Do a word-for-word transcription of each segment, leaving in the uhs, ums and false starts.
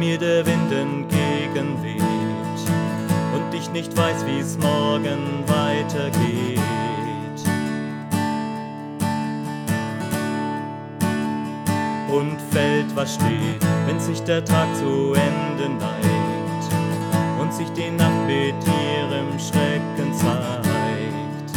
mir der Wind entgegenweht und ich nicht weiß, wie es morgen weitergeht. Und fällt, was steht, wenn sich der Tag zu Ende neigt und sich die Nacht mit ihrem Schrecken zeigt.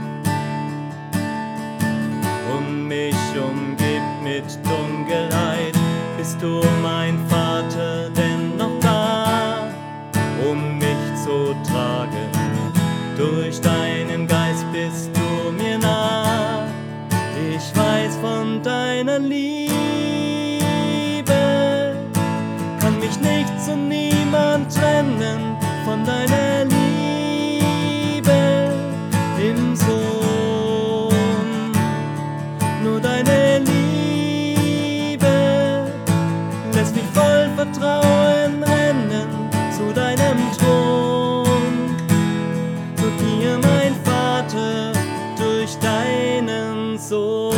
Und mich umgibt mit Dunkelheit, bist du, mein Vater, denn noch da, um mich zu tragen? Durch deinen Geist bist du mir nah. Ich weiß von deiner Liebe, kann mich nichts und niemand trennen von deiner Liebe im Sohn. Nur deine Liebe lässt mich voll Vertrauen rennen zu deinem Thron. Zu dir, mein Vater, durch deinen Sohn.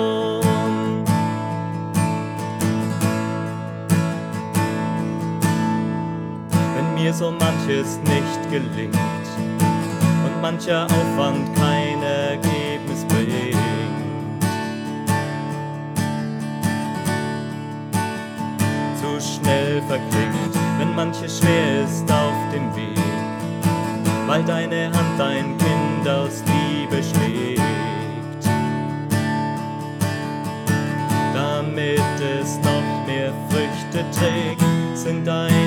Wenn mir so manches nicht gelingt und mancher Aufwand kein Ergebnis bringt, zu schnell verklingt, wenn manches schwer ist auf dem Weg, weil deine Hand dein Kind aus Liebe schlägt, damit es noch mehr Früchte trägt, sind deine